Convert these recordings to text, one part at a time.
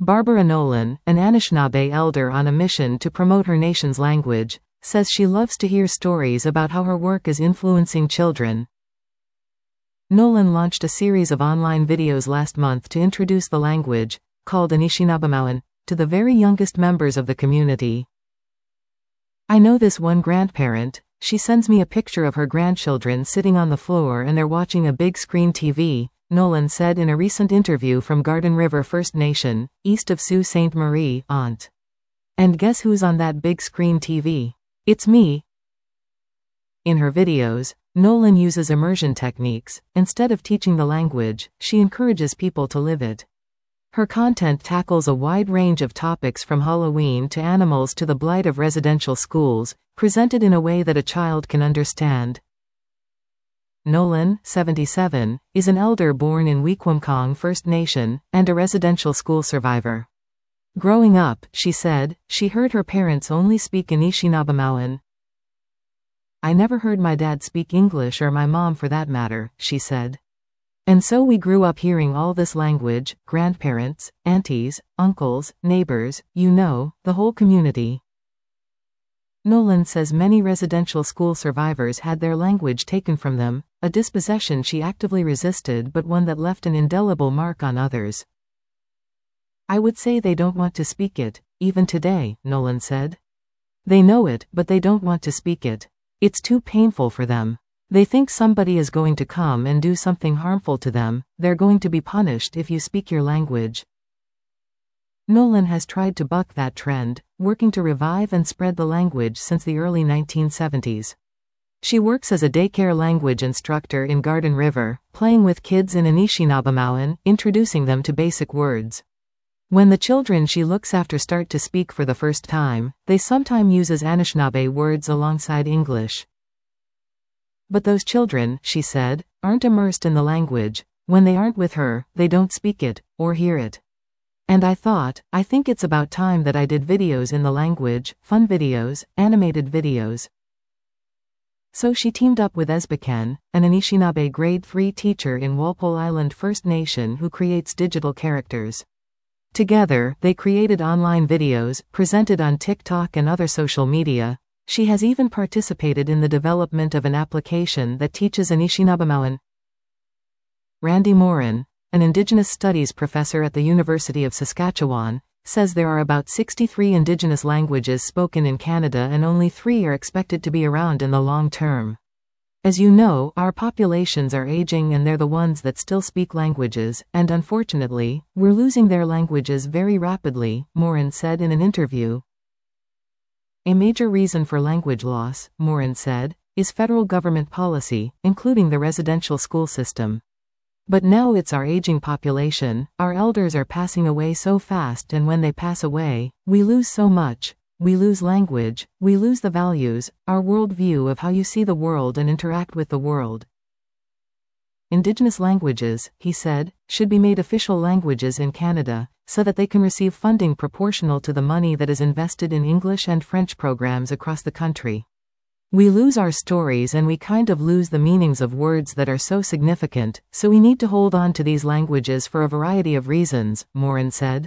Barbara Nolan, an Anishinaabe elder on a mission to promote her nation's language, says she loves to hear stories about how her work is influencing children. Nolan launched a series of online videos last month to introduce the language, called Anishinaabemowin, to the very youngest members of the community. I know this one grandparent. She sends me a picture of her grandchildren sitting on the floor and they're watching a big screen TV, Nolan said in a recent interview from Garden River First Nation, east of Sault Ste. Marie, Ont. And guess who's on that big screen TV? It's me. In her videos, Nolan uses immersion techniques. Instead of teaching the language, she encourages people to live it. Her content tackles a wide range of topics from Halloween to animals to the blight of residential schools, presented in a way that a child can understand. Nolan, 77, is an elder born in Wequimkong First Nation, and a residential school survivor. Growing up, she said, she heard her parents only speak Anishinaabemowin. I never heard my dad speak English or my mom for that matter, she said. And so we grew up hearing all this language, grandparents, aunties, uncles, neighbors, the whole community. Nolan says many residential school survivors had their language taken from them, a dispossession she actively resisted but one that left an indelible mark on others. I would say they don't want to speak it, even today, Nolan said. They know it, but they don't want to speak it. It's too painful for them. They think somebody is going to come and do something harmful to them, they're going to be punished if you speak your language. Nolan has tried to buck that trend, working to revive and spread the language since the early 1970s. She works as a daycare language instructor in Garden River, playing with kids in Anishinaabemowin, introducing them to basic words. When the children she looks after start to speak for the first time, they sometimes uses Anishinaabe words alongside English. But those children, she said, aren't immersed in the language. When they aren't with her, they don't speak it, or hear it. And I think it's about time that I did videos in the language, fun videos, animated videos. So she teamed up with Esbeken, an Anishinaabe grade 3 teacher in Walpole Island First Nation who creates digital characters. Together, they created online videos, presented on TikTok and other social media. She has even participated in the development of an application that teaches Anishinaabemowin. Randy Morin, an Indigenous Studies professor at the University of Saskatchewan, says there are about 63 Indigenous languages spoken in Canada and only 3 are expected to be around in the long term. As you know, our populations are aging and they're the ones that still speak languages, and unfortunately, we're losing their languages very rapidly, Morin said in an interview. A major reason for language loss, Morin said, is federal government policy, including the residential school system. But now it's our aging population, our elders are passing away so fast, and when they pass away, we lose so much. We lose language, we lose the values, our worldview of how you see the world and interact with the world. Indigenous languages, he said, should be made official languages in Canada, so that they can receive funding proportional to the money that is invested in English and French programs across the country. We lose our stories and we kind of lose the meanings of words that are so significant, so we need to hold on to these languages for a variety of reasons, Morin said.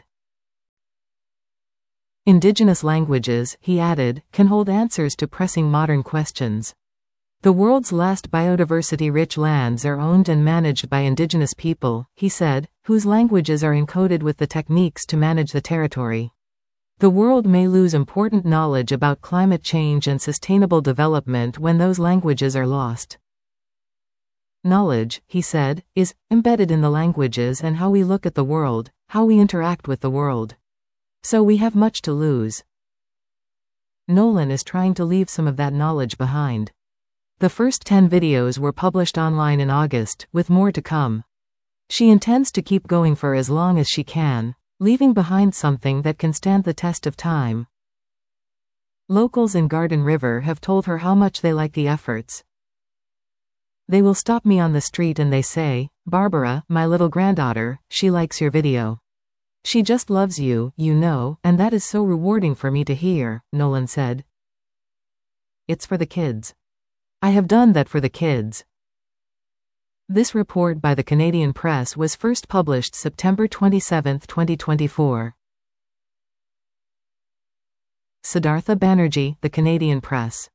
Indigenous languages, he added, can hold answers to pressing modern questions. The world's last biodiversity-rich lands are owned and managed by Indigenous people, he said, whose languages are encoded with the techniques to manage the territory. The world may lose important knowledge about climate change and sustainable development when those languages are lost. Knowledge, he said, is embedded in the languages and how we look at the world, how we interact with the world. So we have much to lose. Nolan is trying to leave some of that knowledge behind. The first 10 videos were published online in August, with more to come. She intends to keep going for as long as she can, leaving behind something that can stand the test of time. Locals in Garden River have told her how much they like the efforts. They will stop me on the street and they say, "Barbara, my little granddaughter, she likes your video. She just loves you, and that is so rewarding for me to hear," Nolan said. It's for the kids. I have done that for the kids. This report by the Canadian Press was first published September 27, 2024. Siddhartha Banerjee, The Canadian Press.